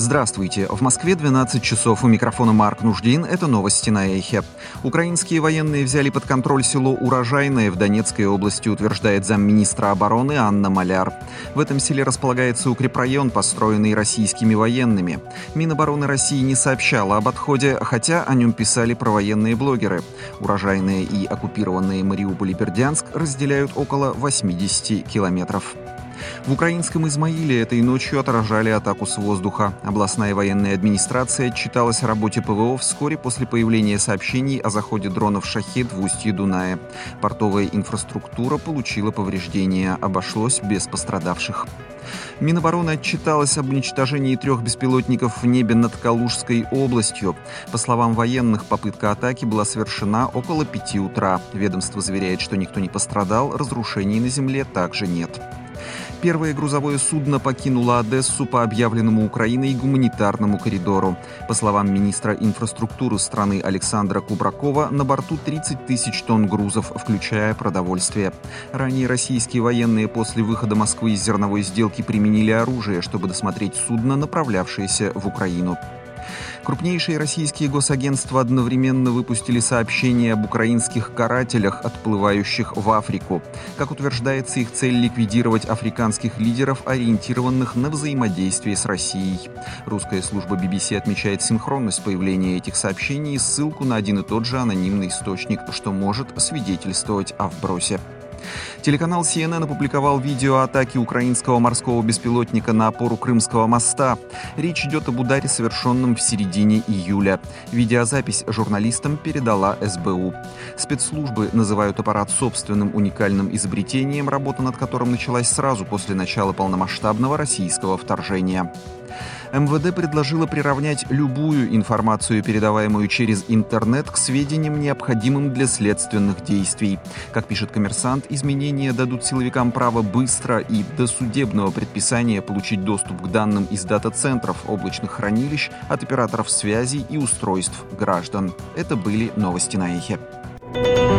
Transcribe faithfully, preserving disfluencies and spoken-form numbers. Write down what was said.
Здравствуйте. В Москве двенадцать часов. У микрофона Марк Нуждин. Это новости на Эхе. Украинские военные взяли под контроль село Урожайное в Донецкой области, утверждает замминистра обороны Анна Маляр. В этом селе располагается укрепрайон, построенный российскими военными. Минобороны России не сообщала об отходе, хотя о нем писали провоенные блогеры. Урожайное и оккупированные Мариуполь и Бердянск разделяют около восемьдесят километров. В украинском Измаиле этой ночью отражали атаку с воздуха. Областная военная администрация отчиталась о работе ПВО вскоре после появления сообщений о заходе дронов «Шахед» в устье Дуная. Портовая инфраструктура получила повреждения, обошлось без пострадавших. Минобороны отчиталась об уничтожении трех беспилотников в небе над Калужской областью. По словам военных, попытка атаки была совершена около пяти утра. Ведомство заверяет, что никто не пострадал, разрушений на земле также нет. Первое грузовое судно покинуло Одессу по объявленному Украиной гуманитарному коридору. По словам министра инфраструктуры страны Александра Кубракова, на борту тридцать тысяч тонн грузов, включая продовольствие. Ранее российские военные после выхода Москвы из зерновой сделки применили оружие, чтобы досмотреть судно, направлявшееся в Украину. Крупнейшие российские госагентства одновременно выпустили сообщение об украинских карателях, отплывающих в Африку. Как утверждается, их цель — ликвидировать африканских лидеров, ориентированных на взаимодействие с Россией. Русская служба би би си отмечает синхронность появления этих сообщений и ссылку на один и тот же анонимный источник, что может свидетельствовать о вбросе. Телеканал си эн эн опубликовал видео атаки украинского морского беспилотника на опору Крымского моста. Речь идет об ударе, совершенном в середине июля. Видеозапись журналистам передала эс бэ у. Спецслужбы называют аппарат собственным уникальным изобретением, работа над которым началась сразу после начала полномасштабного российского вторжения. эм вэ дэ предложило приравнять любую информацию, передаваемую через интернет, к сведениям, необходимым для следственных действий. Как пишет «Коммерсант», изменения дадут силовикам право быстро и до судебного предписания получить доступ к данным из дата-центров, облачных хранилищ, от операторов связи и устройств граждан. Это были новости на Эхе.